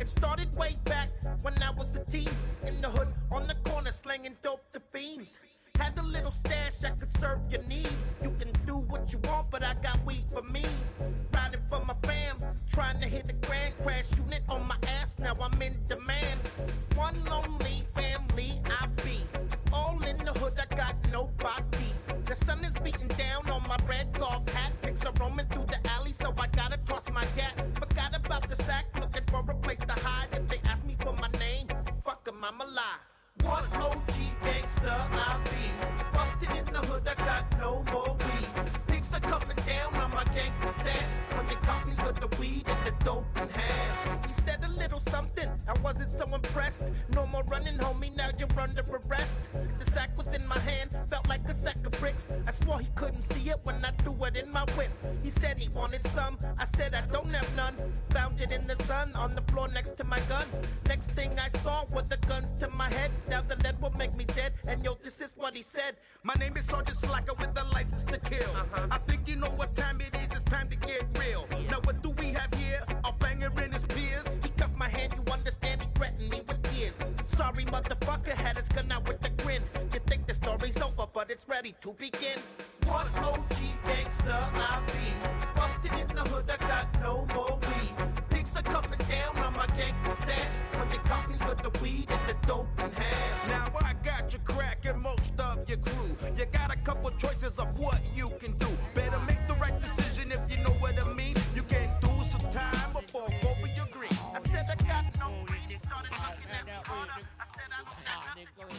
It started way back when I was a teen, in the hood, on the corner, slanging dope to fiends. Had a little stash I could serve your need. You can do what you want, but I got weed for me. Riding for my fam, trying to hit the grand crash unit on my ass, now I'm in demand. One lonely family I be. All in the hood, I got nobody. The sun is beating down on my red golf hat. Pics are roaming through the alley, so I gotta toss my gat. Forgot about the sack, looking for a place to hide. If they ask me for my name, fuck 'em, I'ma lie. One OG gangster I be. Busted in the hood, I got no more weed. Pigs are coming down on my gangster stash. When they caught me with the weed and the dope and hash. He said a little something, I wasn't so impressed. No more running, homie, now you're under arrest. The sack was in my hand, felt like a sack of bricks. I swore he couldn't see it when I threw it in my whip. He said he wanted some, I said I don't have none. Found it in the sun, on the floor next to my gun. Next thing I saw were the guns to my head. Now the lead will make me dead, and yo, this is what he said. My name is Sergeant Slacker with the license to kill. I think you know what time it is, it's time to get real. Now what do we have here? A banger in his peers. He cuffed my hand, you understand, he threatened me with tears. Sorry, motherfucker, had his gun out with a grin. You think the story's over, but it's ready to begin. One OG gangster I be. Busted in the hood, I got no more weed. Pigs are coming down on my gangster stash. When they caught me with the weed and the dope and hash. Now I got you cracking most of your crew. You got a couple choices of what you can do. Better make the right decision if you know what I mean. You can't do some time before over your green. I said I got no weed. He started looking at me harder. I said I don't got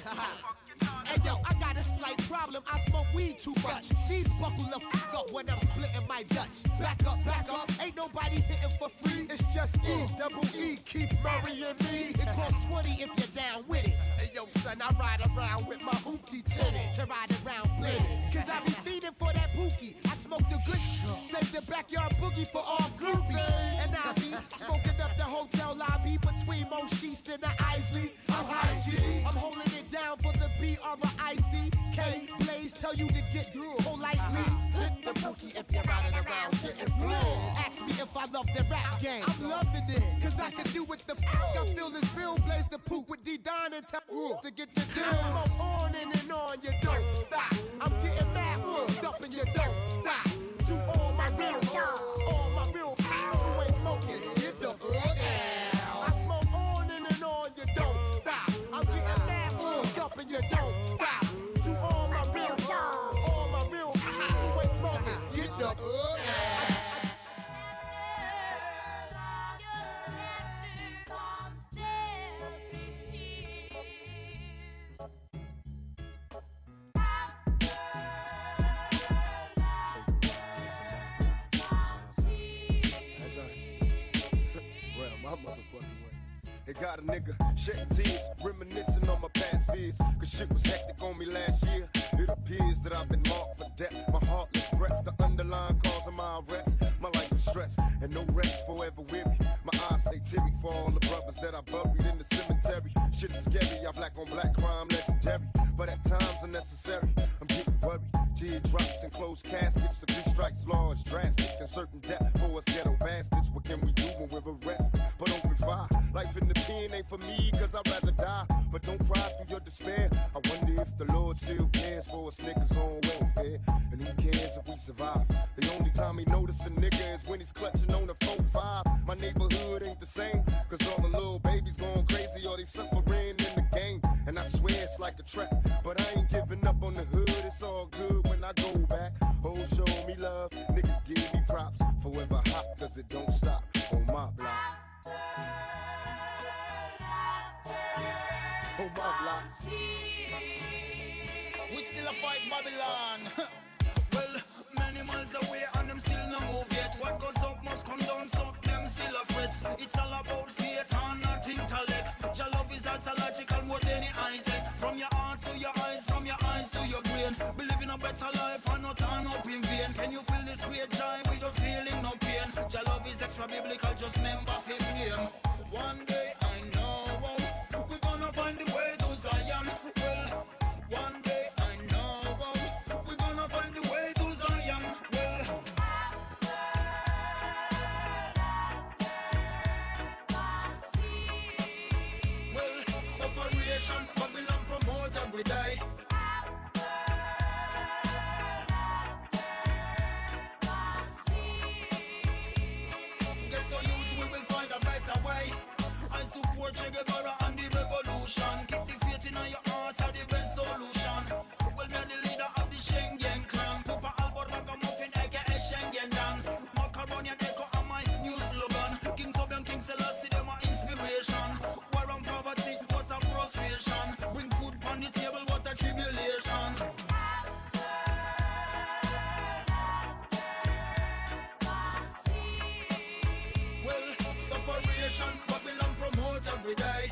nothing. Hey yo, I got a slight problem. I smoke weed too much. These buckle the fuck up when I'm splitting my Dutch. Back up, ain't nobody hitting for free. It's just E, Keith Murray and me. It costs 20 if you're down with it. Hey yo, son, I ride around with my hoopty tinted to ride around blitted. Cause I be feeding for that pookie. I smoke the good, save the backyard boogie for all groupies. And I be smoking up the hotel lobby between Mo Sheest and the Isleys. I'm high G. I'm holding it down for the B-R-I-C-K. Blaze tell you to get politely. Hit the bookie if you're riding around getting blue. Ask me if I love the rap game. I'm loving it, cause I can do with the fuck. I feel this real Blaze the poop with D-Don and tell to get the deal. Smoke on and on, you don't stop. I'm getting mad, up and you don't stop. To all my real dogs, all my real pals who ain't smoking, get the I smoke on and on, you don't stop. I'm getting mad, up and you don't stop. To all my real dogs, all my real pals who ain't smoking, get the my motherfucking way. It got a nigga shedding tears, reminiscing on my past fears. Cause shit was hectic on me last year. It appears that I've been marked for death. My heartless breath's the underlying cause of my arrest. My life is stress and no rest forever weary. My eyes stay teary for all the brothers that I buried in the cemetery. Shit is scary, I black on black crime legendary. But at times unnecessary, I'm getting worried. Teardrops and closed caskets. The 3 strikes law is drastic and certain death for us ghetto bastards. What can we do when we're arrested? But open fire. Life in the pen ain't for me, cause I'd rather die. But don't cry through your despair. I wonder if the Lord still cares for us niggas on welfare. And who cares if we survive? The only time he notice a nigga is when he's clutching on a 4-5. My neighborhood ain't the same, cause all the little babies going crazy or they suffering in the game. And I swear it's like a trap, but I ain't giving up on the hood. It's all good when I go back. Oh, show me love, niggas give me props. Forever hot, cause it don't stop on my block. On my block. We still a fight Babylon. Well, many miles away and them still no move yet. What goes up must come down, so them still a fret. It's all about faith and not intellect. Your love is ontological more than any high tech. From your heart to your eyes, from your eyes to your brain. Believe in a better life and not turn up in vain. Can you feel this great joy without feeling no pain? Your love is extra biblical, just remember fifth name. One day I know we're gonna find the way to Zion. Well, one day I know we're gonna find the way to Zion. Well, support Che Guevara and the revolution. Keep the faith in your heart are the best solution. Well, me the leader of the Schengen clan. Papa Albert Ragamuffin, aka Schengen Dan. Macaroni and Echo are my new slogan. King Tobian, King Selassie, they're my inspiration. War on poverty, what a frustration. Bring food on the table, what a tribulation. Well, sufferation, Babylon promotes every day.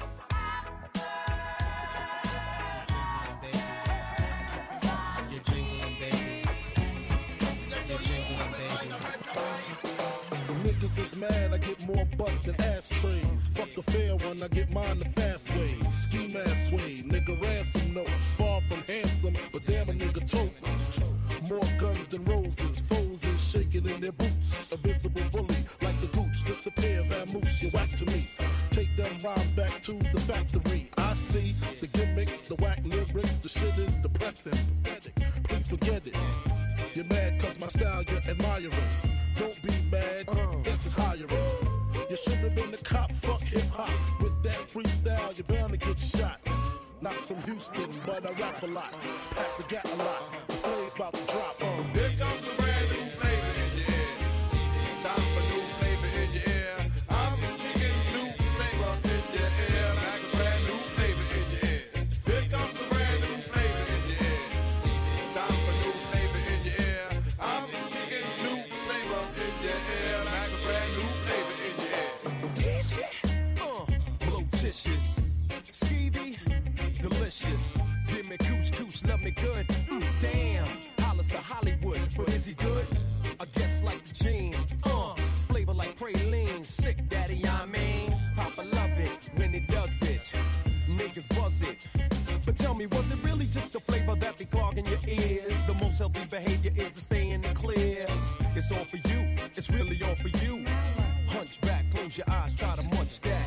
Niggas is mad, I get more butt than ashtrays. Fuck a fair one, I get mine the fast way. Ski mask way, nigga ransom notes. Far from handsome, but damn a nigga tote. More guns than roses, foes is shaking in their boots. A visible bully, like the gooch, disappear, vamoose, you whack to me. Take them rhymes back to the factory. I see the gimmicks, the whack lyrics, the shit is depressing, pathetic. Please forget it. You're mad cause my style you're admiring. Don't be mad, this is hiring. You should have been the cop, fuck hip-hop. With that freestyle, you're bound to get shot. Not from Houston, but I rap a lot. Pack the gat a lot, the flame's about to drop. Here comes a brand new flavor in your ear. Time for new flavor in your ear. I'm kicking new flavor in your ear. Like a brand new flavor in your ear. Here comes a brand new flavor in your ear. Time for new flavor in your ear. I'm kicking new flavor in your ear. Like a brand new flavor in your ear. Blotitious, skeevy, delicious. Give me couscous, love me good. Damn, Hollis to Hollywood, but is he good? I guess like the jeans. Flavor like praline, sick daddy, I mean. Papa love it when he does it. Niggas buzz it. But tell me, was it really just the flavor that be clogging your ears? The most healthy behavior is to stay in the clear. It's all for you, it's really all for you. Hunchback, close your eyes, try to munch that.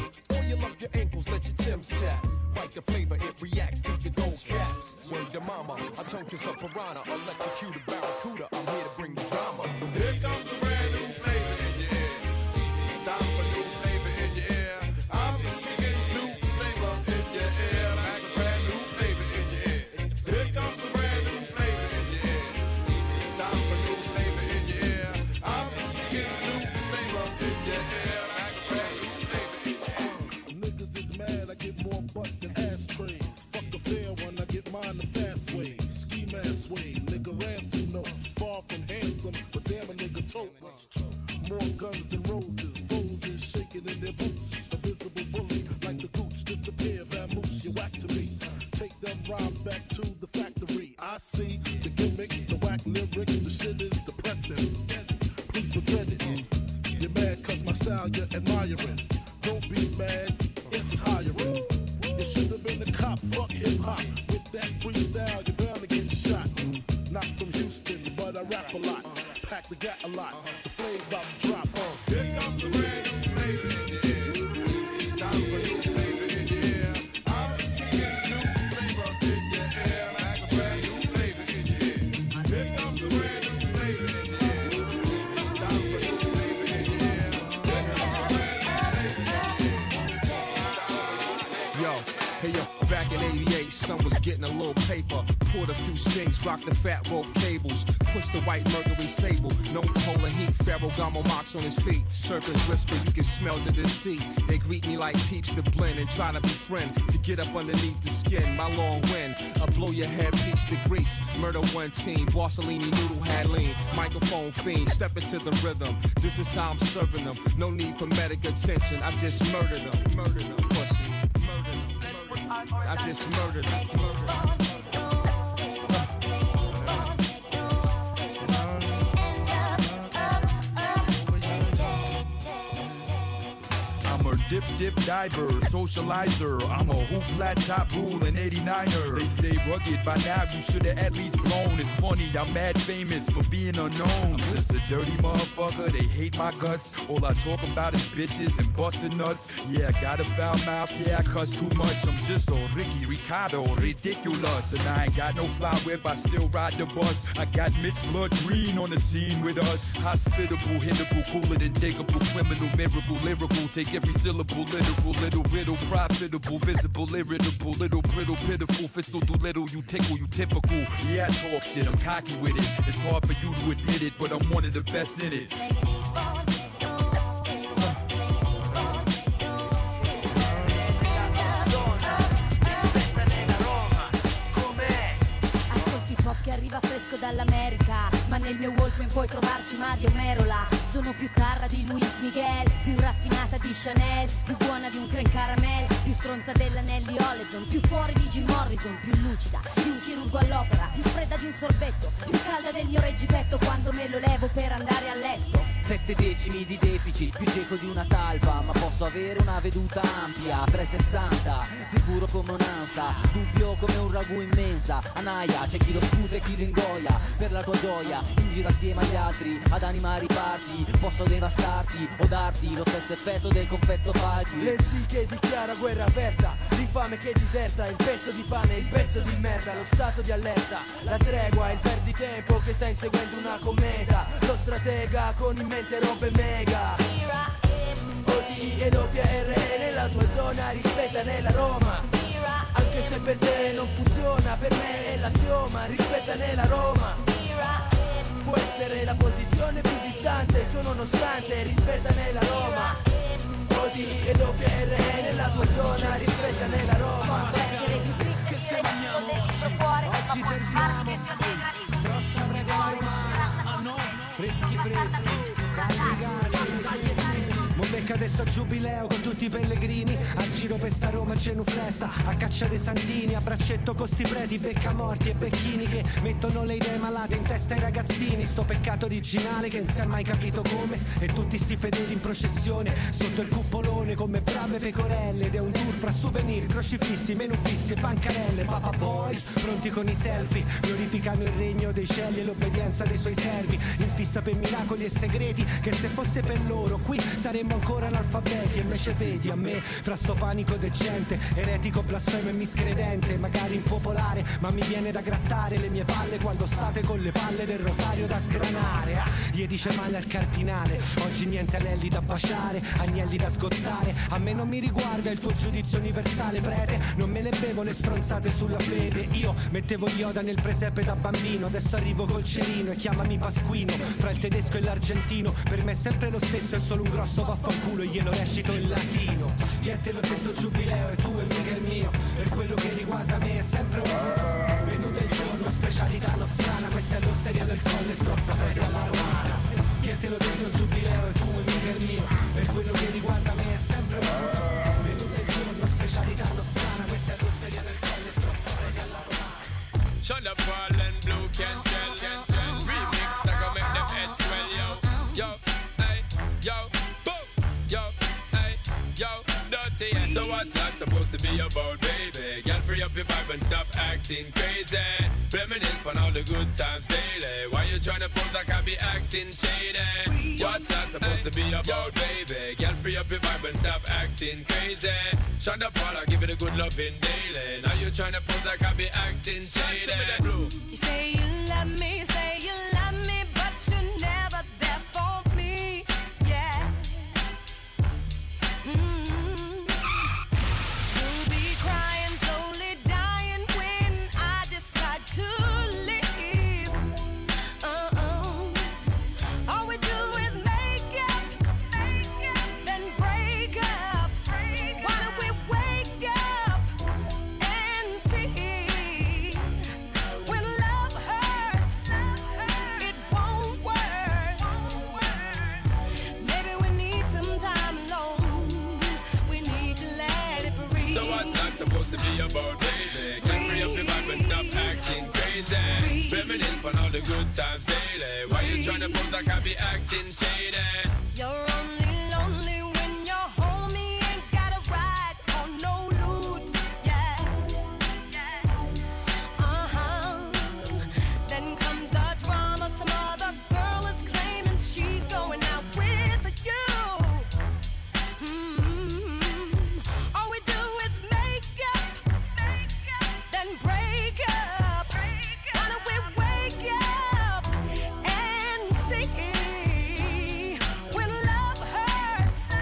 Oil up your ankles, let your Timbs tap. Like the flavor, it reacts to your gold caps. Word to mama, I turn kiss a piranha, electrocute a barracuda. I'm here to bring the drama. Here comes a brand new flavor in your ear. Time for new flavor in your ear. I'm kicking new flavor in your ear. Like a brand new flavor in your ear. Here comes a brand new flavor in your ear. Time for new flavor in your ear. I'm kicking new flavor in your ear. Like a brand new flavor in your ear. Niggas is mad, I get more butt than ashtrays. Fuck a fair one, I get mine the fast way. Ski mask way, nigga ransom notes. Far from handsome, but damn a nigga tote. More guns than roses, foes is shaking in their boots. A visible bully, like the gooch, disappear, vamoose, you whack to me. Take them rhymes back to the factory. I see the gimmicks, the whack lyrics, the shit is depressing. Please forget it. You're mad cause my style you're admiring. Don't be mad, this is hiring. You should have been a cop, fuck hip-hop. With that freestyle, you're bound to get shot. Not from Houston, but I rap a lot. Pack the gat a lot, the flame's about to drop. Here comes a brand new flavor in your ear. Time for new flavor in your ear. I'm kicking new flavor in your ear. Like a brand new flavor in your ear. Here comes a brand new flavor in your ear. Time for new flavor in your ear. Here comes a brand new flavor in your ear. Yo, hey yo, back in 88, son was getting a little paper. Poured a few strings, rocked the fat rope cables. Pushed the white Mercury Sable, known for holding heat. Ferragamo marks on his feet. Serpents whisper, you can smell the deceit. They greet me like peeps to blend and try to befriend. To get up underneath the skin, my long wind. I blow your head, peach to grease. Murder one team, Borsellini noodle had lean. Microphone fiend, step into the rhythm. This is how I'm serving them. No need for medical attention, I just murdered them. Murdered them, pussy. Murdered them. I just murdered them. Dip diver, socializer. I'm a hoop flat top rule and 89er. They say rugged, by now you should've at least blown. It's funny, I'm mad famous for being unknown. I'm just a dirty motherfucker, they hate my guts. All I talk about is bitches and busting nuts. Yeah, I got a foul mouth, yeah, I cuss too much. I'm just a Ricky Ricardo, ridiculous. And I ain't got no fly whip, I still ride the bus. I got Mitch Blood Green on the scene with us. Hospitable, hittable, cooler than takeable, criminal, miracle, lyrical. Take every syllable syllable, literal, little riddle, profitable, visible, irritable, little brittle, pitiful, fiscal do little, you tickle, you typical. Yeah, I talk shit, I'm cocky with it. It's hard for you to admit it, but I'm one of the best in it. Che arriva fresco dall'America, ma nel mio Walkman puoi trovarci Mario Merola. Sono più carra di Luis Miguel, più raffinata di Chanel, più buona di un creme caramel, più stronza dell'Anelli Oleson, più fuori di Jim Morrison, più lucida di un chirurgo all'opera, più fredda di un sorbetto, più calda del mio reggipetto quando me lo levo per andare a letto. 7 decimi di deficit, più cieco di una talpa, ma posso avere una veduta ampia, 360, sicuro come un'ansa, dubbio come un ragù in mensa, Anaia, c'è chi lo sputa e chi lo ingoia, per la tua gioia, in giro assieme agli altri, ad animare i parti, posso devastarti o darti lo stesso effetto del confetto falci. Lenzi che dichiara guerra aperta, l'infame che diserta, il pezzo di pane, il pezzo di merda, lo stato di allerta, la tregua, il perditempo che sta inseguendo una cometa, lo stratega con in mente robe mega. OD e doppia R nella tua zona, rispetta nella Roma, anche se per te non funziona, per me è l'assioma, rispetta nella Roma. Può essere la posizione più distante, ciò nonostante, rispetta nella Roma. OD e doppia R nella tua zona, rispetta nella Roma. Che se vogliamo oggi serviamo strozza breve romana, freschi freschi, mo becca de sto giubileo con tutti i pellegrini, al giro per sta Roma genuflessa, a caccia dei santini, a braccetto con sti preti, becca morti e becchini che mettono le idee malate in testa ai ragazzini, sto peccato originale che non si è mai capito come, e tutti sti fedeli in processione, sotto il cupolone come brave pecorelle, ed è un tour fra souvenir, crocifissi, menù fissi e bancarelle, Papa Boys, pronti con i selfie, glorificano il regno dei cieli e l'obbedienza dei suoi servi, in fissa per miracoli e segreti, che se fosse per loro qui saremmo ancora analfabeti, e invece vedi a me, fra sto panico de gente, eretico, blasfemo e miscredente, magari impopolare, ma mi viene da grattare le mie palle quando state con le palle del rosario da sgranare. Gli dice male al cardinale, oggi niente anelli da baciare, agnelli da sgozzare, a me non mi riguarda il tuo giudizio universale, prete, non me ne bevo le stronzate sulla fede, io mettevo Yoda nel presepe da bambino, adesso arrivo col cerino e chiamami Pasquino, fra il tedesco e l'argentino, per me è sempre lo stesso, è solo un grosso vaffanculo, glielo recito in latino. Dietelo questo giubileo è tuo e mica il mio, per quello che riguarda me è sempre un menù del giorno, specialità nostrana, questa è l'osteria del Colle, strozza prete alla romana. Dietelo questo giubileo è tuo e mica il mio, per quello che riguarda me è sempre un menù del giorno, specialità nostrana, questa è l'osteria del Colle, strozza prete alla romana. Shut up, Paul and Blue, can't tell, remix, I go make them heads swell, yo, hey, yo, boom, yo, hey, yo, dirty, yeah. So what's that supposed to be about, baby? Girl, free up your vibe and stop acting crazy. Reminisce on all the good times daily. Why you tryna pose like I be acting shady? What's that supposed to be about, baby? Girl, free up your vibe and stop acting crazy. Shut up, Paul, I give it a good loving daily. Now you tryna pose like I be acting shady. You say you love me, you say you love me, but you're never there for me, yeah. You'll be crying, slowly dying when I decide to leave. All we do is make up, then break up. Why don't we wake up and see? When love hurts, it won't work. Maybe we need some time alone. We need to let it breathe. So what's that supposed to be about, baby? Can't free up your vibe and stop acting crazy. Reminisce on all the good times daily. Why you tryna pose like I be acting shady? You're only lonely when your homie ain't got a ride on no loot, yeah. Then comes the drama, some other girl is claiming she's going out with you. All we do is make up, then break up. Why don't we wake up and see? When love hurts,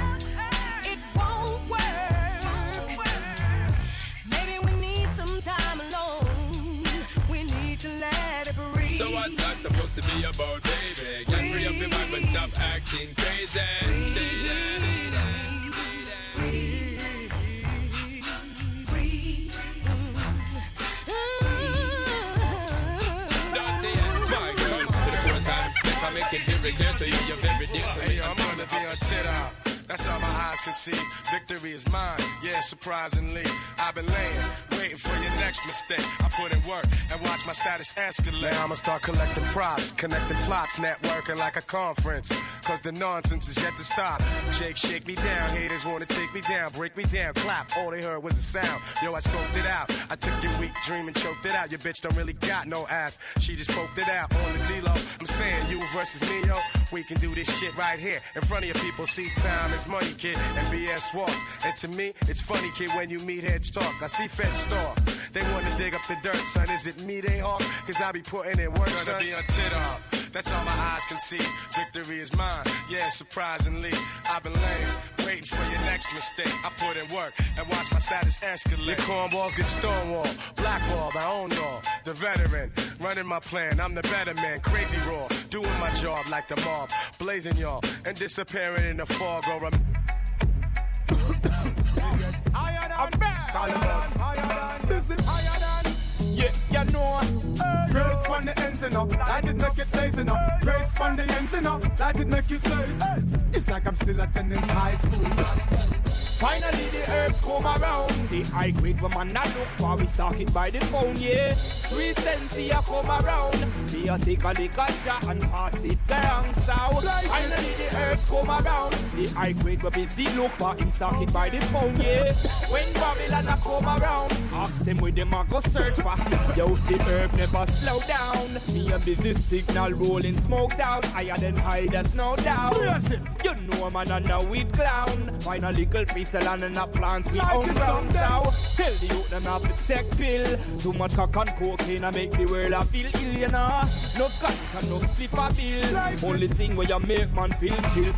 traffic. And free up your mind, but stop acting crazy. Say that. I make it very clear to you, you're very dear to me. Hey, I'm gonna be on tit out. That's all my eyes can see. Victory is mine, yeah, surprisingly. I've been laying, waiting for your next mistake. I put in work and watch my status escalate. Now I'ma start collecting props, connecting plots, networking like a conference. Cause the nonsense is yet to stop. Shake me down, haters wanna take me down, break me down, clap. All they heard was a sound. Yo, I scoped it out. I took your weak dream and choked it out. Your bitch don't really got no ass. She just poked it out on the D-Lo. I'm saying you versus me, yo. We can do this shit right here in front of your people. See, time is money, kid, and BS walks. And to me, it's funny, kid, when you meet heads talk. I see feds stalk. They wanna dig up the dirt, son. Is it me they hawk? Cause I be putting in work, son. Gonna be on tit up. That's all my eyes can see. Victory is mine, yeah, surprisingly. I've been laying, waiting for your next mistake. I put in work and watch my status escalate. Your cornballs get stonewalled, blackballed, I own y'all. The veteran, running my plan, I'm the better man. Crazy raw, doing my job like the mob. Blazing y'all, and disappearing in the fog or I'm back. Listen, yeah, you know. Grades from the ends enough, light it make it blazing up. Grades from the ends enough, light it make it blaze. It's like I'm still attending high school. Finally the herbs come around. The high grade woman I look for, we stock it by the phone, yeah. Sweet sensei come around. Me a take a lick of ja and pass it down south. Finally the herbs come around. The high grade we busy look for, him stock it by the phone, yeah. When Babylon a come around, ask them where them a go search for. Yo, the herb never slow down. Me a busy signal rolling smoked out. Higher than high, there's no doubt. You know man and a weed clown. Find a little piece of land and a plant we own ground so. Tell the youth them have to take pill. Too much cock and cocaine and make the world a feel ill, you know. No ganja, no split a bill. Only thing where you make man feel chill.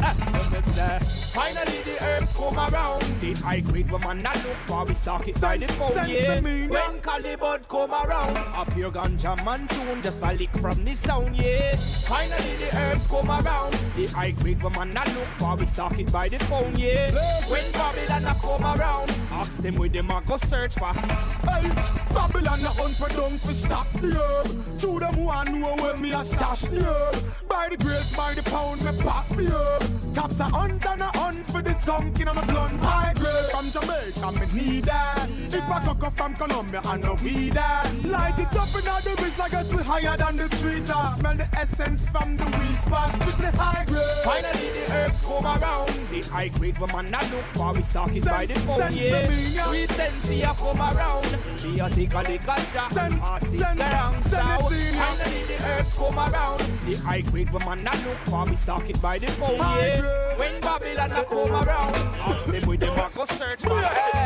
Finally the herbs come around. The high grade woman I look for, we stock it by the phone, yeah. When Calibut come around, a pure ganja man tune, just a lick from the sound, yeah. Finally the herbs come around. The high grade woman I look for, we stock it by the phone, yeah. When Babylon a come around, ask them where them a go search for. Hey, Babylon a hunt for dung for stop the herb. To them one know where me a stash the herb. By the grades, by the pound, me pop the herb. Cops a hunt and a hunt for the skunk in a blunt. High grade from Jamaica, me need that. If I cook up from Colombia, I know we that. Light it up in all the breeze like it will higher than the trees. Smell the essence from the weed spots, strictly high grade. Finally the herbs come around. The high grade woman I look for, we stock it by the phone, yeah. Sweet sensei come around. Me a take a lick of ja and pass it down south. Finally the herbs come around. The high grade woman I look for, we stock it by the phone, yeah. When Babylon a come around, ask them where them a go search for.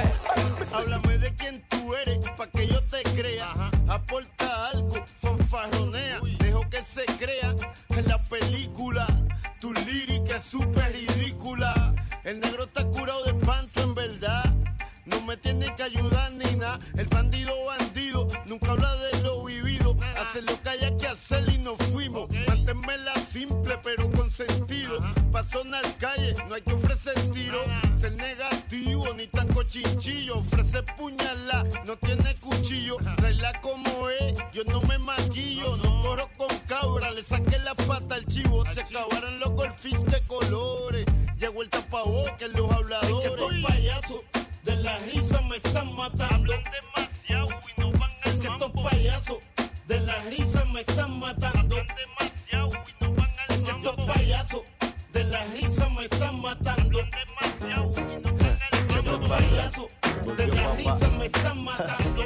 Háblame de quién tú eres, pa' que yo te crea. Aporta algo, fanfarronea. Dejo que se crea en la película. Tu lírica es súper ridícula. El negro está curado de espanto en verdad. No me tiene que ayudar ni nada. El bandido, nunca habla de lo vivido. Hace lo que haya que hacer y nos fuimos. Manténmela simple pero con sentido. Pa' sonar calle no hay que ofrecer tiro. Ser negativo ni tan cochinchillo. Ofrece puñalada, no tiene cuchillo. Traela como es, yo no me maquillo. No corro con cabra, le saqué la pata al chivo. Se acabaron los golfis de colores. Llegó el tapabocas, los habladores. Estos payasos de la risa me están matando. Hablan demasiado y no van al mambo. Estos payasos de la risa me están matando. Hablan demasiado y no van al mambo. Estos payasos de la risa me están matando. Hablan demasiado y no van al mambo. Estos payasos de la risa me están matando.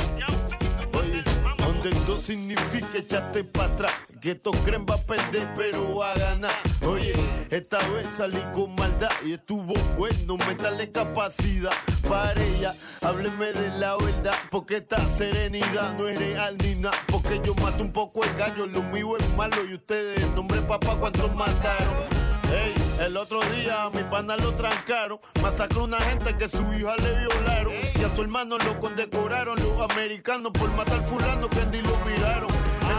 Oye, donde no significa echarte para atrás. Que estos creen va a perder pero va a ganar. Oye, esta vez salí con maldad y estuvo bueno, métale capacidad para ella. Hábleme de la verdad, porque esta serenidad no es real ni nada. Porque yo mato un poco el gallo, lo mío es malo y ustedes, nombre papá, ¿cuántos mataron? Hey, el otro día a mi pana lo trancaron. Masacró una gente que su hija le violaron. Y a su hermano lo condecoraron los americanos por matar fulano que ni lo miraron.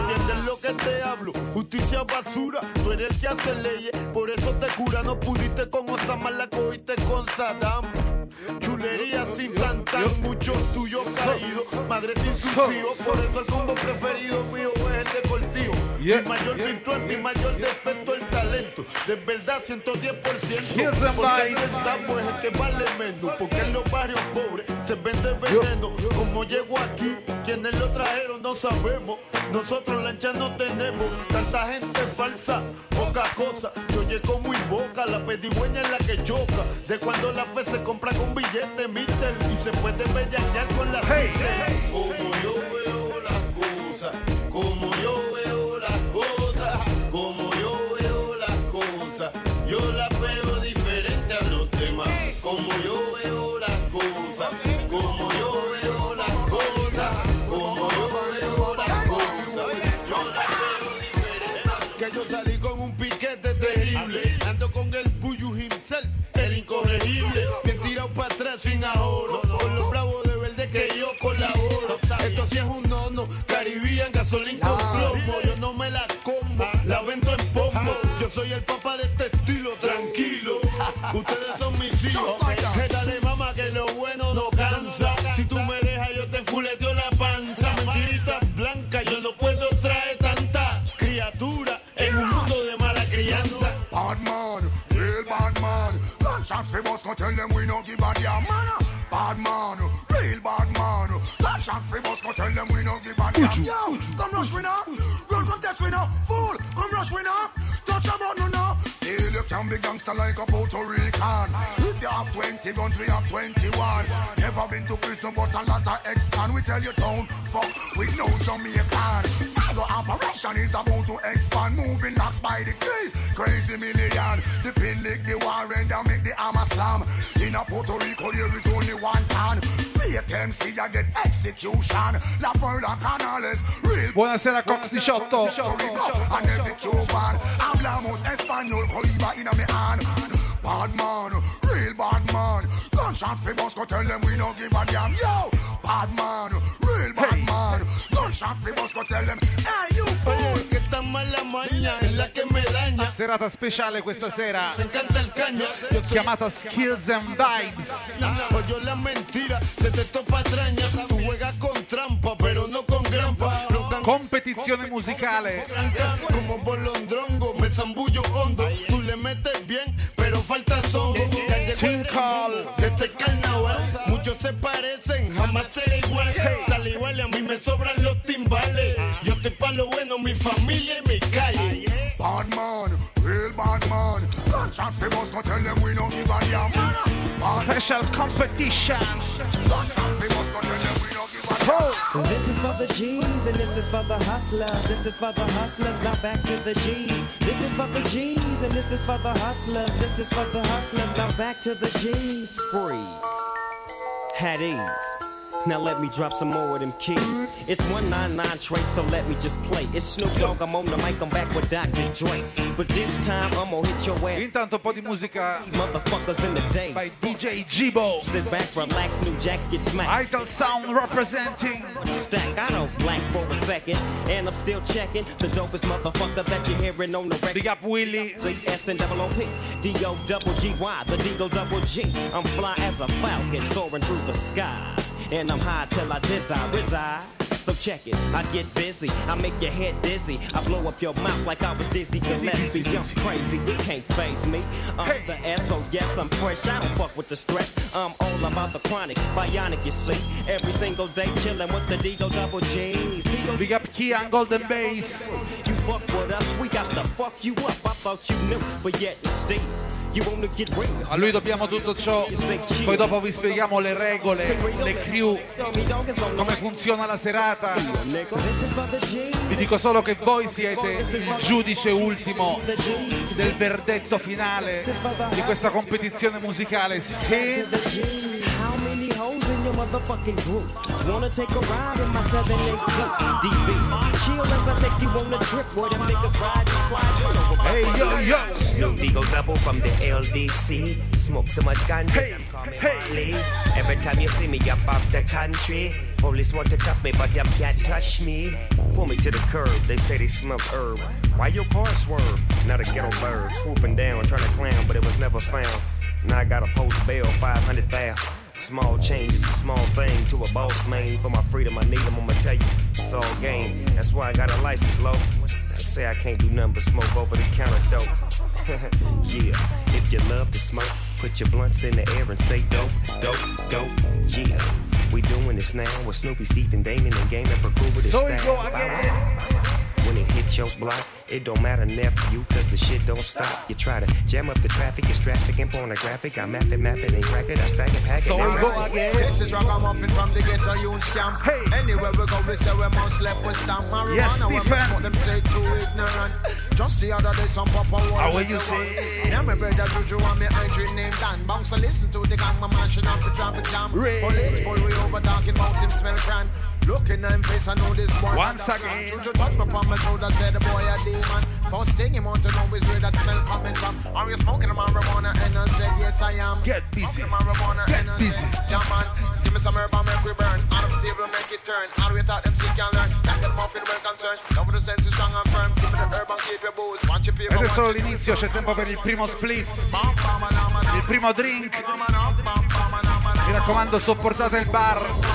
entiendes lo que te hablo. Justicia basura, tú eres el que hace leyes, por eso te cura. No pudiste con Osama, la cogiste con Saddam. Chulería sin tan, muchos tuyos caídos. Madre sin sus hijos, por eso el combo preferido mío es el deportivo. Mi mayor virtud, mi mayor defecto, el talento. De verdad, 110%. Porque el centavo es el que vale menos. Porque en los barrios pobres se vende veneno. Como llego aquí, quienes lo trajeron no sabemos. Nosotros lancha no tenemos. Tanta gente falsa, poca cosa. Se oye como invoca, la pedigüeña es la que choca. De cuando la fe se compra con billete, mister, y se puede bellaquear con la gente. Como yo veo las cosas, como yo veo las cosas, como yo veo las cosas, yo las veo diferente a los demás. Como yo veo las cosas, como yo veo las cosas, como yo veo las cosas, yo las veo diferente. Que yo salí con un piquete terrible, ando con el Buyu himself, el incorregible, bien tirado para atrás sin ahorro, con los bravos de verde que yo colaboro. Esto sí es un nono, Caribbean, gasolina con plomo. Yo no me la como, la vendo en pombo. Yo soy el papá de este estilo, tranquilo. Ustedes son mis hijos. Dale mamá que lo bueno no cansa. Si tú me dejas yo te fuleteo la panza. Mentiritas blancas, yo no puedo traer tanta criatura en un mundo de mala crianza. Bad man, real bad man. Gunshot famous, go tell them we no give a damn man. Bad man, real bad man. Gunshot famous, go tell them we no give a damn. Yo, come rush winner, run contest winner, fool, come rush winner. Touch about no no. Still you can be gangster like a Puerto Rican. If you have 20 guns, we have 21. Never been to prison, but a lot of ex-con. We tell you don't fuck with no Jamaican. The operation is about to expand, moving locks by the keys. Crazy million. The pin lick the warrant and make the armor slam. In a Puerto Rico, there is only one can. Fake MC, you get execution. La Perla Canales, real. Buonasera Cox 18. And every Cuban. Hablamos español, coliba in a me hand. Bad man, real bad man. Gunshot famous, go tell them we no give a damn. Yo, bad man, real bad man. Gunshot famous, go tell them, hey you fool. Que esta mala maña es la que me daña. Serata speciale questa sera. Me encanta el caña. Chiamata Skills and Vibes. Oye la mentira, detesto patraña. Tú juegas con trampa, pero no con grampa. Competizione musicale. Como bolondrongo, me zambullo hondo. Tú le metes bien, pero falta songo. Tinkle. De este carnaval, muchos se parecen, jamás seré igual. Sale igual, a mí me sobran los timbales. Yo estoy pa' lo bueno, mi familia y mi calle. Bad man, real bad man. Gunshot famous, go tell them we no give a damn. Special competition. Gunshot famous, go tell them we no give a damn. This is for the G's and this is for the hustlers. This is for the hustlers, now back to the G's. This is for the G's and this is for the hustlers. This is for the hustlers, now back to the G's. Freeze. Had ease. Now let me drop some more of them keys. It's 199 Trey, so let me just play. It's Snoop Dogg, I'm on the mic, I'm back with Dr. Dre. But this time I'm gonna hit your ass. Intanto un po' di musica motherfuckers in the day. By DJ Gibo. Sit back, relax, new jacks get smacked. Idol Sound representing. Stack, I don't blank for a second. And I'm still checking the dopest motherfucker that you're hearing on the record. Big up Willie. Z-S and double O-P. D-O-double-G-Y, the D-O-double-G. I'm fly as a falcon soaring through the sky. And I'm high till I reside. So check it, I get busy, I make your head dizzy, I blow up your mouth like I was Dizzy Gillespie. I'm crazy, you can't face me. I'm the S, so yes, I'm fresh, I don't fuck with the stress. I'm all about the chronic, bionic, you see. Every single day chillin' with the D-O-double-G's. Big up Kian Golden Bass. You fuck with us, we got to fuck you up. I thought you knew, but yet Steve. A lui dobbiamo tutto ciò, poi dopo vi spieghiamo le regole, le crew, come funziona la serata. Vi dico solo che voi siete il giudice ultimo del verdetto finale di questa competizione musicale. Sì. In your motherfucking group, wanna take a ride in my 782 DV? Chill as I take you on a trip where them niggas ride and slide. Hey yo yo, Snoop Deagle double from the LDC. Smoke so much ganja, I'm calling Marley. Every time you see me up off the country, police want to cuff me, but them can't touch me. Pull me to the curb, they say they smell herb. Why your car swerve? Now the ghetto bird swooping down, trying to clown, but it was never found. Now I got a post bail, 500 bail. Small change is a small thing to a boss man. For my freedom, I need them, I'ma tell you, it's all game. That's why I got a license, low. I say I can't do nothing but smoke over the counter dope. Yeah, if you love to smoke, put your blunts in the air and say dope, dope, dope. Yeah, we doing this now with Snoopy, Stephen, Damon, and Game Ever Cool with his So we style. go again. When it hit your block, it don't matter nephew, cause the shit don't stop. You try to jam up the traffic, it's drastic and pornographic. I map it, and crack it, I stack it, pack it. So we go again. This is Ragamuffin from the ghetto youth camp. Hey. Anywhere we go, we say we must left with stamp. Marijuana, yes, when we smoke them say too ignorant. Just the other day, some papa was. How will you say? Yeah, my brother Juju and me Andrew named Dan. Bounce and listen to the gang, my mashing up the traffic jam. Police pull we over, talking about him smell grand. Looking at him face, I know this boy. Once again. Juju touch me from my shoulder, said the boy a demon. First thing he want to know is where that smell coming from. Are you smoking marijuana? And I said, yes I am. Get busy. Marijuana, Get and I busy. said, jam on. Give me some herb and make we burn. Out of the table, make it turn. How do we thought them still can learn? Can't get them off in well concerned. Over the sense is strong and firm. Give me the herb and keep your booze. Watch your people. Ed è solo l'inizio, c'è tempo per il primo spliff, il primo drink. Mi raccomando, sopportate il bar.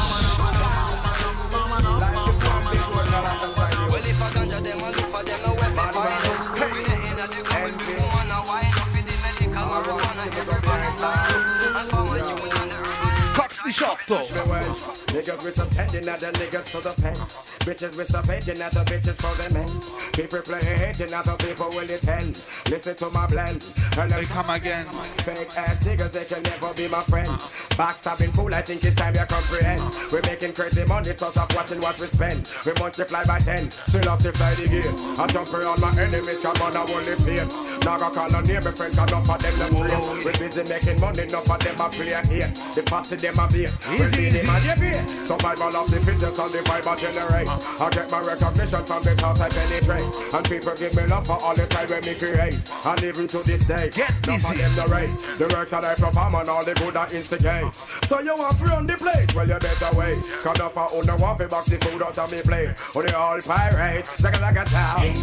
Cox 18. Niggas with some tending at the niggas for the pen. Bitches with some hating at the bitches for the men. People playing hating at the people will it end. Listen to my blend. And they come again. Fake ass niggas, they can never be my friend. Backstabbing fool, I think it's time you comprehend. We're making crazy money, so stop watching what we spend. We multiply by 10, still off the fly the game. I jump around my enemies, come on, I won't live here. Now I call a neighbor friend, cause enough of them the street. We're busy making money, enough of them a play here. The posse them a beat. Easy. Survival of the fittest and the vibe I generate. I get my recognition from the thoughts I penetrate. And people give me love for all the time when me create. And even to this day, get busy. Them the rate. The works that I perform and all the good I instigate. So you want to run the place? Well, you better wait. Cause enough of on the one for box the food out of me plate. On the all pirate, like a sound.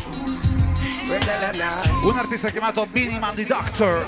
Un artista chiamato Biniman the Doctor.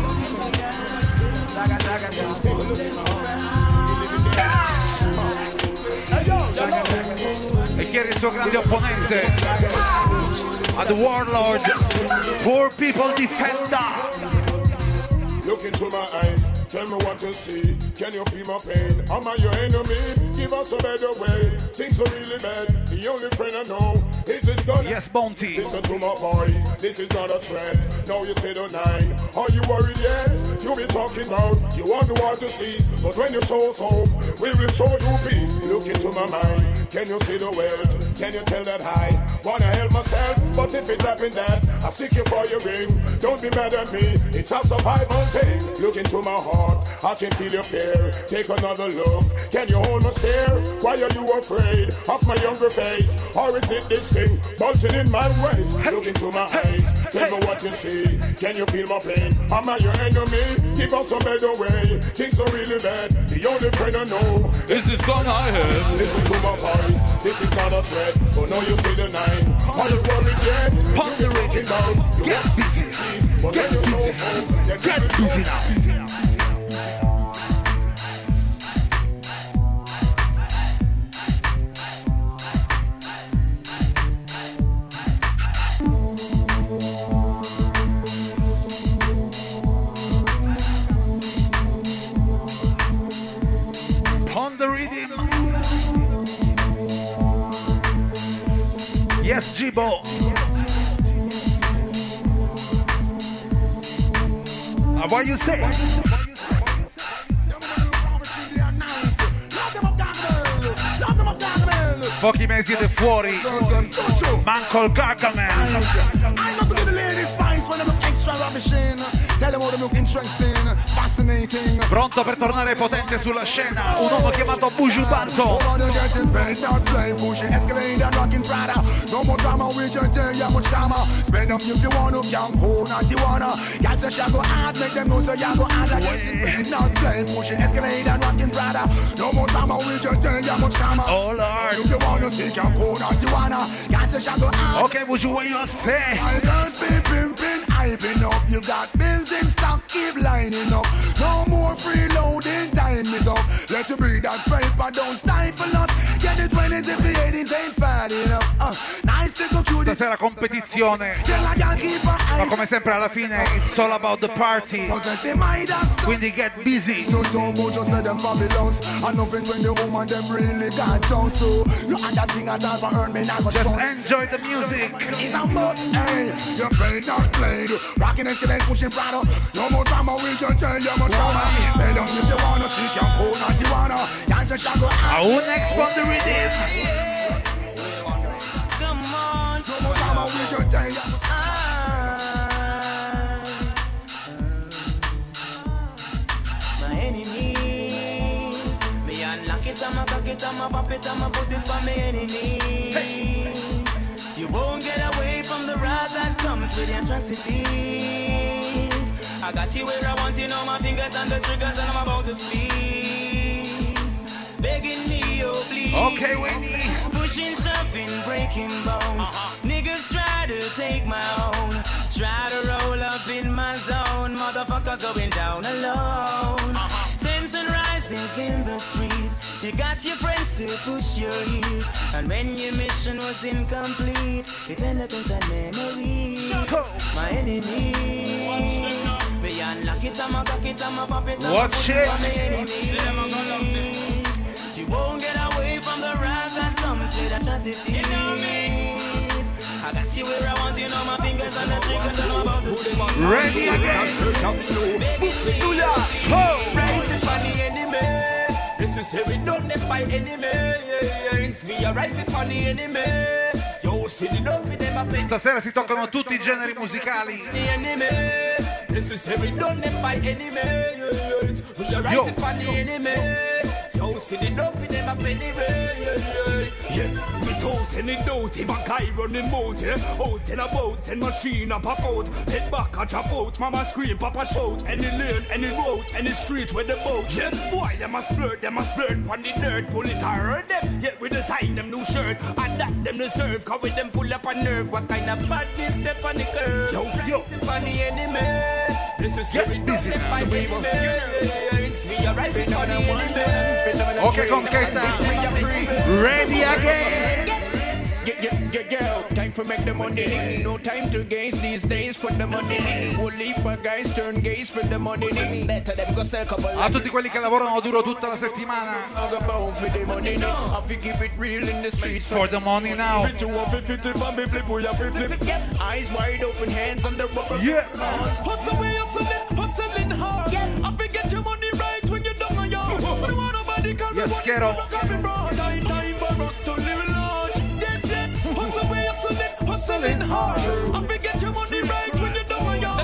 E chi era il suo grande opponente? The Warlord, Poor People Defender. Look into my eyes, tell me what you see. Can you feel my pain? Am I your enemy? Give us a better way. Things are really bad. The only friend I know is this gun. Yes, Bounty. Listen to my voice. This is not a threat. Now you say the 9. Are you worried yet? You be talking about you want the war to cease, but when you show us hope, we will show you peace. Look into my mind. Can you see the wealth? Can you tell that I wanna help myself? But if it happened that I stick you for your ring, don't be mad at me. It's a survival thing. Look into my heart. I can feel your fear. Take another look. Can you hold my stare? Why are you afraid of my younger face? Or is it this thing bulging in my waist? Look into my eyes. Tell me what you see. Can you feel my pain? Am I your enemy? Give us a better way. Things are really bad. The only friend I know is this gun I have. Listen to my voice. This is not a threat. But now you see the 9. Are you worried yet? Pump the rhythm down. Get busy. Get busy. Get busy now. Yes, Jibo. What you say? Pochi mesi ed è fuori. Manco il Gargamel. I know to give the ladies spice when they look extra ravishing. Tell them how they look interesting. Fast fascinating. Pronto per tornare potente sulla scena, un uomo chiamato Buju Banton. No more drama with your day, you much drama. Spend up if you want to, young ho, not you wanna. Y'all say you go hard, make them know so you go hard. Getting not playing, pushing, escalate and rocking, brother. No more drama with your day, you much drama. Oh Lord. If you want to see, young ho, not you wanna. Y'all say you go hard. Okay, Buju, what you say? I girls be pimping, hyping up. You got bills in stock, keep lining up. No more freeloading, time is up. Let you breathe that paper, don't stifle us. Get the 20s if the 80s ain't fat enough. Nice to go through this. Stasera competizione, ma come sempre alla fine it's all about the party. Quindi get busy. Just enjoy the music. It's a must, hey. You played, not played. Rockin' escalate, pushing prado. No more drama, we just tell you much drama. Spend up if you wanna see, can't hold on, you wanna. Y'all just shall go out. I will next on the rhythm. Come on. No more drama, we just tell you. My enemies, me unlock it, I'ma cock it, I'ma pop it, I'ma put it for my enemies. Hey. You won't get away from the wrath that comes with the atrocities. I got you where I want you, know my fingers on the triggers and I'm about to squeeze. Begging me, oh please. Okay, Winnie. Pushing, shoving, breaking bones. Niggas try to take my own. Try to roll up in my zone. Motherfuckers going down alone. Tension rises in the streets. You got your friends to push your heels. And when your mission was incomplete, it ended up as a memory. My enemies. Me unlock it, I'ma cock it, I'ma pop it, I'ma watch it. You won't get away from the wrath that comes with atrocities. You know me. I got you where I want you, know my fingers on the triggers and I'm about to speak. Ready again. Rising for the enemy. This is how we done them by enemy. It's me a rising for the enemy. Yo, sit it up with them up. Stasera si toccano tutti i generi musicali. The enemy. This is how we done them by enemy. We are rising for the enemy. Yo, sit it up with them up anyway. Yeah, without any doubt, if a guy running mouth, yeah. Out and about, and machine a pop out. Head back a chop out, mama scream, papa shout. Any lane, any road, any street where the boat. Yeah, boy, them a splurt on the dirt. Pull it hard, them, yeah, we design them new shirt. And that them deserve, cause with them pull up a nerve. What kind of madness step on the curve? Yo, rising for the enemy. This is how we done them by enemy. It's me a rising for the enemy. Okay, Conqueta. Ready again. Get girl, time for make the money. No time to gaze these days for the money. Whole heap of guys turn gaze for the money. Better them go sell couple. A tutti quelli che lavorano duro tutta la settimana. For the money now. Have to keep it real in the streets. For the money now. Eyes wide open, hands on the rubber. Yeah. Hustle away, hustling hard. Yeah. I forget your money right when you're down on your. Yes, Kero. Time for us to live large. Yes. Hustle away, hustling hard. I forget your money right when you're down on your.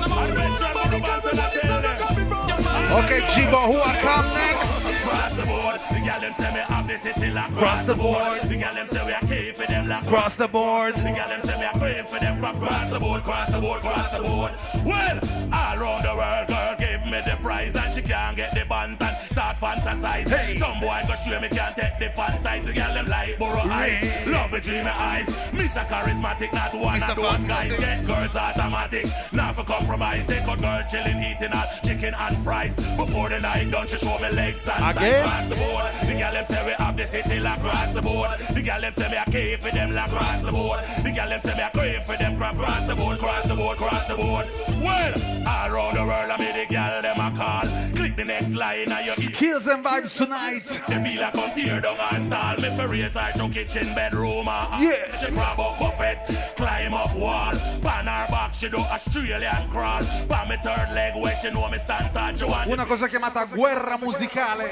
Okay, Jibo, who are come next? Cross the board, the gal them say me have the city lock. Cross the board, the gal them say we are key for them lock. Cross the board, the gal them say me are crave for them crop. Cross the board, cross the board, cross the board. Well, all around the world, girl gave me the prize and she can't get the band and start fantasize. Hey. Some boy go show me can't take the fantasize. The gal them like Borough Heights, love me dreamy eyes. Mr. Charismatic, not one of those guys. Get girls automatic, not for compromise. Take a girl chilling, eating all chicken and fries. Before the night done, she show me legs and thighs. Cross the board, the gal them say we have the city lock. Cross the board, the gal them say me a key for them lock. Cross the board, the gal them say me a crave for them crap. Cross the board, cross the board, cross the board. Well, all around the world I made the gal them a call. Click the next line and you skills and vibes tonight. The be like come tear down and stall. Me for raise her to kitchen bedroom. Yeah. She grab up buffet, climb up wall. Pan her back, she do Australian crawl. Pan me third leg where she know me stand touch. Una cosa chiamata guerra musicale.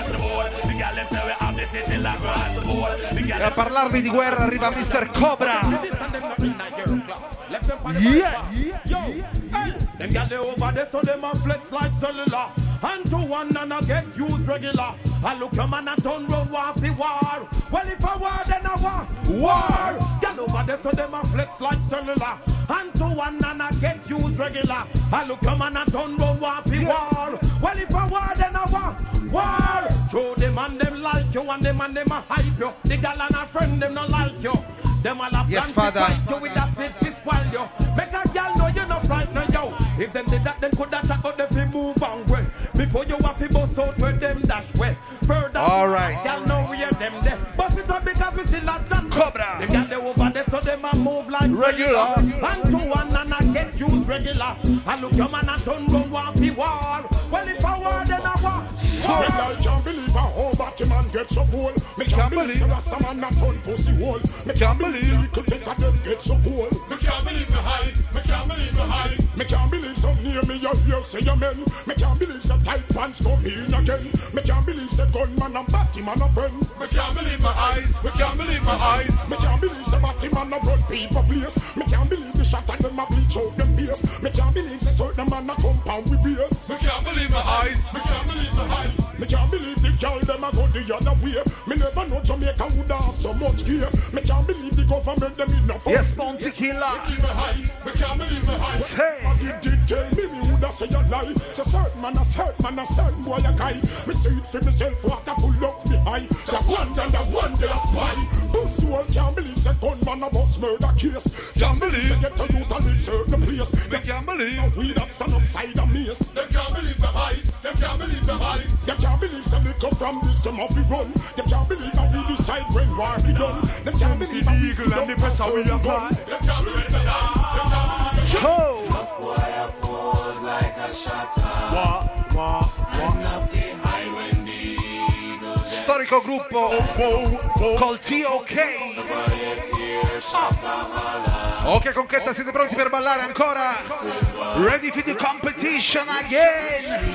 E a parlarvi di guerra arriva Mr. Cobra. Them gal they over there so them a flex like cellular. and to one and I get used regular. I look a man and turn round war the war. Well, if I war, then I war. War! Get over there so them a flex like cellular. And to one and I get used regular. I look a man and turn round war the war. Well, if I war, then I war. War! Show them and them like you, and them a hype you. The gal and a friend them not like you. Them all have yes, planned to fight you with that zip to spoil you. Make a gal know you're not frightened, yo. If them did that, then could that check out them fi move on way. Before you have to bust out where them dash way. Further, all right. Gal know where them there. Bust it up because we still a chat. Cobra. The gal they over there so them a move like regular. And to one and I get used regular. I look your man and turn go one fi war. Well if I war then I war. Well, I can't believe a whole Batman gets so cool. Me can't believe the Rasta man not turn pussy hole. Me can't believe little take of them get so cool. Me can't believe me high. Me can't believe me high. Me can't believe some near me you hear say amen. Me can't believe some tight pants come in again. Me can't believe some gunman and Batman a friend. Me can't believe my eyes. Me can't believe my eyes. Me can't believe some Batman a run people place. Me can't believe the shot and them a bleach out them face. Me can't believe some certain man a compound with beers. Me can't believe my eyes. Me can't believe my eyes. Me can't believe the girl them a go the other way. Me never know Jamaica would have so much gear. Me can't believe the government them enough. Yes, Bounty Killer. Me can't believe me high. As you did tell me woulda say a lie. Say certain man a certain boy a guy. Me see it for myself what a full up me high. The one and the one they a spy. Pussy world can't believe say gunman a bust murder case. Can't believe say get a youth a live certain place. They can't believe we that stand upside a mace. They can't believe the high. They can't believe the high. They can't believe some little from this them off we run. They can't believe that we decide when war be done. They can't believe that we see and the pressure we apply. They can't believe the high. They can't believe the high. Boy, I pose like a shutter. And up the high when the eagle storico gruppo col TOK. Ok, Conchetta, siete pronti per ballare ancora? Ready for the competition again?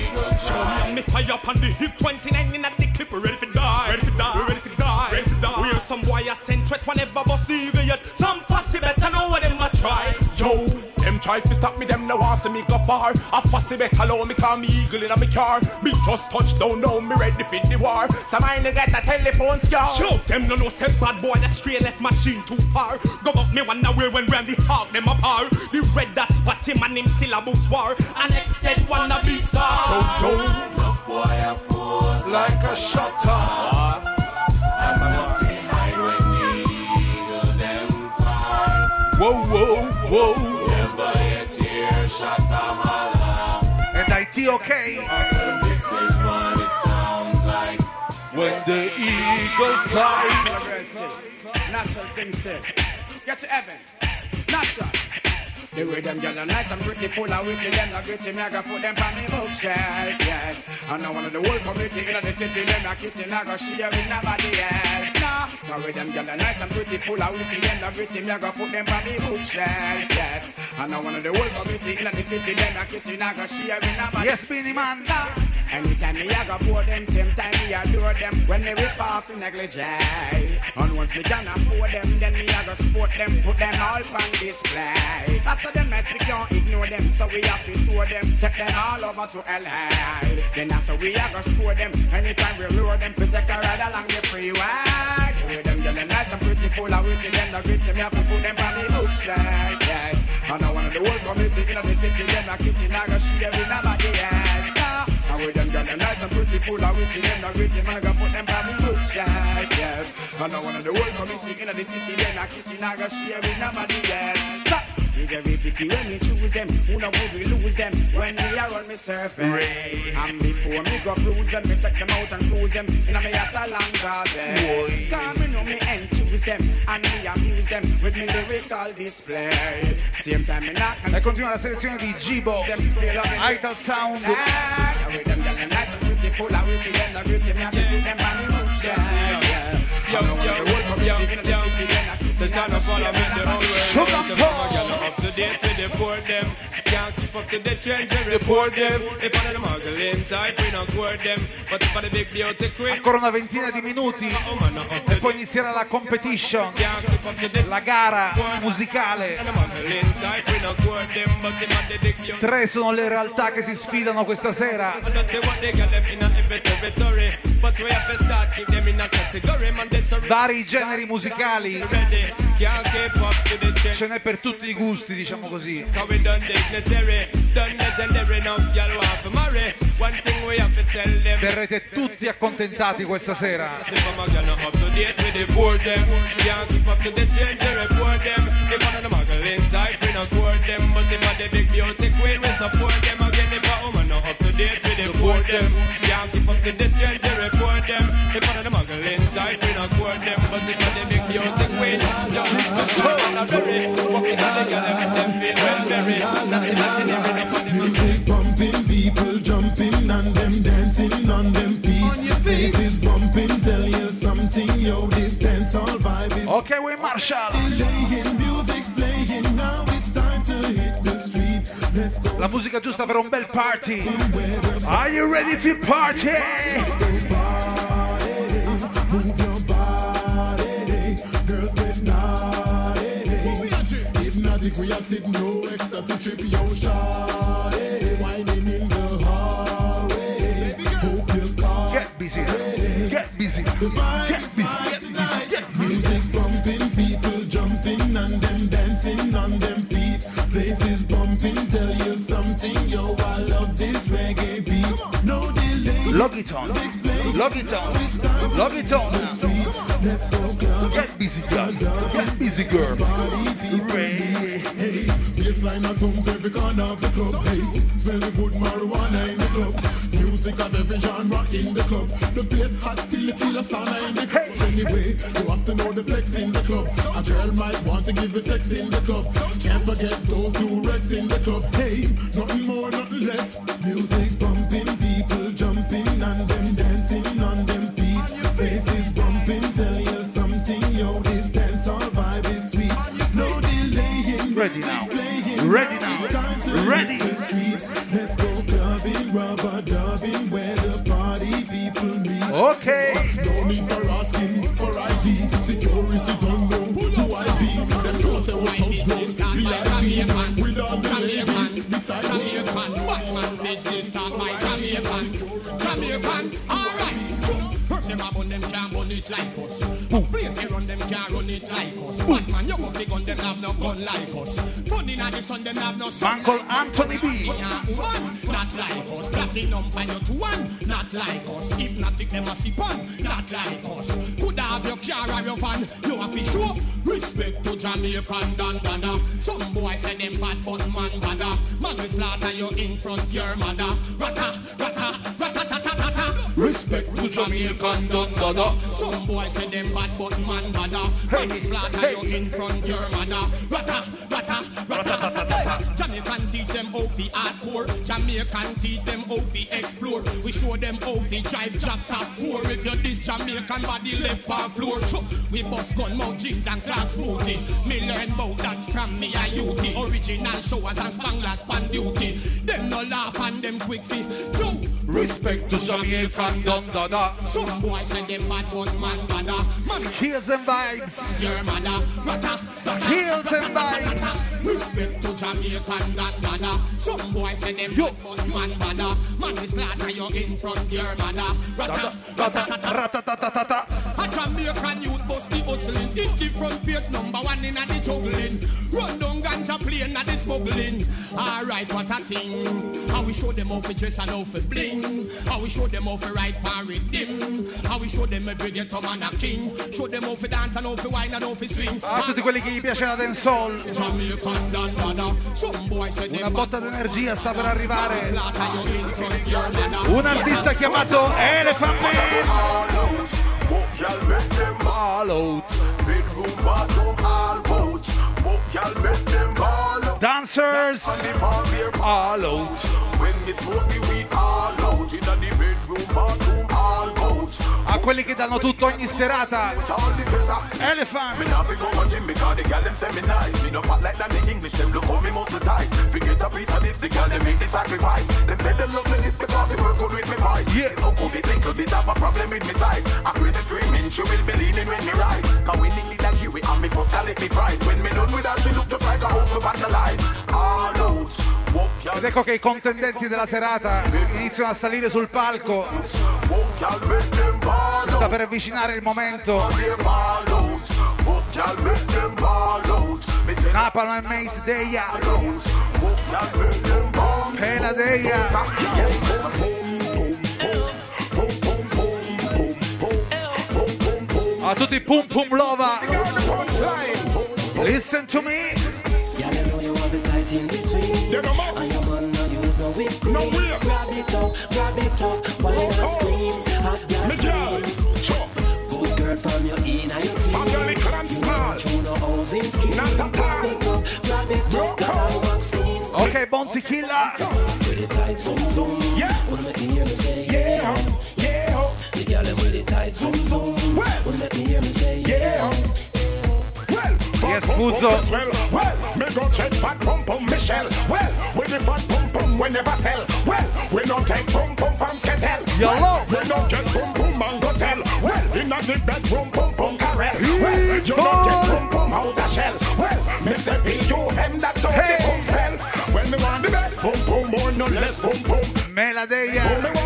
Show me fire up on the hip 29 in at the clip. Ready for die, ready for die, ready for die, ready for die. We're some boy a sent threat whenever bust leave yet. Some fussy better know what them a try. Yo, them try to stop me, them no want see me go far. A fussy better low me call me eagle in a me car. Me just touch down now, me ready for the war. Some I get a telephone scar. Show them no say bad boy that straight left machine too far. Go up me one away when Randy Hawk them apart. The red that spot him and him still a books war. And next dead wanna be star. Look boy I pose like a shutter. And I'm up behind when the eagle them fly. Whoa, whoa, whoa. Never yet hear shutter holler. And I TOK. This is what it sounds like when the eagle flies. Natural thing said. Get your Evans. Natural. The way them girls are nice and pretty, full of witty, them not gritty, me I go put them on me bookshelf, yes. And now one of the whole community in the city, them not kitchen, I go share with nobody else, nah. The way them girls are nice and pretty, full of witty, them not gritty, me I go put them on me bookshelf, yes. And now one of the whole community in the city, them not kitchen, I go share with nobody. Yes, Beanie Man. Nah. Anytime me I go pour them, same time me adore them. When me rip off the negligee, and once me can afford them, then me I go support them, put them all on display. So them mess, we can't ignore them, so we have to tour them, take them all over to LA. Then after we have to score them, anytime we lure them, we take a ride along the freeway. With them getting nice and pretty, full of witty, them the gritty, me have to put them on the bookshelf, yes. And I one of the whole community in the city, them a kitchen, I go share with nobody else. And with them getting nice and pretty, full of witty, them the gritty, man, I go put them on the bookshelf, yes. And I one of the whole community in the city, them a kitchen, I go share with nobody else. We very picky when we choose them. Who know would we lose them when we are on me surfing? And before me go cruise them, me take them out and cruise them. In a me at a long garden. Cause me know me and choose them, and me amuse them with me lyrical display. Same time me knock and e continua la selezione di Gibo, Ital Sound. With them getting nice and beautiful, I will see them, I will see me, I will see them on the motion. The sound of all of it, the whole world. Up to date with the poor them. Can't keep up to the trends, we report them. If one of them muggling type, we not court them. But if one of the big beauty queen. Ancora una ventina di minuti e poi inizierà la competition, la gara musicale. 3 sono le realtà che si sfidano questa sera. Vari generi musicali, ce n'è per tutti i gusti, diciamo così. Verrete tutti accontentati questa sera. Music bumping, people jumping and them dancing on them feet. Faces bumping, tell you something, yo, this dance all vibe is. Ok, Wayne Marshall. Music's playing, now it's time to hit the street. Let's go. La musica giusta per un bel party. Are you ready for party? Move your body, girls get naughty. Hypnotic, we are sitting, no ecstasy trip, yo, shawty. Winding in the hallway. Hope you're caught. Get busy, get busy, get busy, get busy. Music bumping, people jumping and them dancing on them feet. Places bumping, tell you something, yo, I love this reggae beat. No delay. Log it on, log it on, log it on. Let's go, club. Get busy, girl. Get busy, girl. Hey, baseline a thump every corner of the club. Hey, smell the good marijuana in the club. Music of every genre in the club. The place hot till you feel a sauna in the club. Anyway, you have to know the flex in the club. A girl might want to give you sex in the club. Can't forget those two Rex in the club. Hey, nothing more, nothing less. Music bumping, people jumping and them dancing on them feet. Faces bumping, tell you something, yo, this dance all vibe is sweet. No delaying. Ready now. Ready now. Ready. Let's go clubbing, rubber dubbing, where the party people meet. Okay. No need for asking for ID. Security don't know who I be. Them show say what house goes. VIP with all the ladies beside Jamaican, Batman business start by Jamaican, alright. Them a bun them can't bun it like us. Place they run them can't run it like us. Batman, you go fi gun them have no gun like us. Funny na the sun them have no sun. Uncle Anthony B. Not like us. Platinum pan you to one. Not like us. Hypnotic them a sip on. Not like us. Could have your car or your van. You have to show respect to Jamaican dan dada. Some boy say them bad but man bada. Man we slaughter you in front your mother. Rata, rata, rata, rata, rata. Respect to Jamaican dan dada. Some boy say them bad but man bada. Man we slaughter you in front your mother. Rata, rata, rata, rata, rata. Jamaican teach them how fi hardcore. Jamaican teach them how fi explore. We show them how fi drive jack top 4. If you're this Jamaican body left on floor. We bust gun mouth jeans and clocks booty. Me learn about that from me a youthie. Original showers and spanglers pan duty. Them no laugh and them quick fi. Yo, respect to Jamaican dun dada. Some boys say them bad but man bada. Skills and vibes. Your mother, rata, skills and vibes. Respect to Jamaican dun dada. Some boys say them bad but man bada. Man we slaughter you in front your mother. Rata, rata, rata, rata, rata. A Jamaican youth bust the hustling. In the front page #1 in the juggling. Run down ganja plane at the smuggling. Alright, what a thing. How we show them how to dress and how to bling. How we show them how to ride paradigm. How we show them every ghetto man a king. Show them how to dance and how to wine and how to swing. A tutti quelli che gli piace la dancehall. Una botta d'energia sta per arrivare. Un artista chiamato Elephant Man. All out. Dancers all out. A quelli che danno tutto ogni serata. Elephant. Yeah. Ed ecco che i contendenti della serata iniziano a salire sul palco. Sta per avvicinare il momento. Napalm and Mates Deia. Pena Deia. A tutti pum pum lova. Listen to me. In between, and your man no use no whip cream. Grab it up, why not scream? Hot girl scream. Good girl from your inner your team. You know you no holes in skin. Grab it up, 'cause I'm vaccine. Ok, Bounty Killer. With it tight, zoom zoom. Yeah. Wanna make me hear me say yeah, yeah. The girl them with it tight, zoom zoom. Wanna make me hear me say yeah. Yes, Fuzzo. Well, me go check fat pum pum Michelle. Well, with the fat pum pum we never sell. Well, we don't take pum pum from Sketel. Yellow. We don't get pum pum and go tell. Well, in the bedroom pum pum Carel. Well, you don't get pum pum out the shell. Well, me say feel you them that's how the pum spell. When me want the best pum pum more no less pum pum. Mela Deia.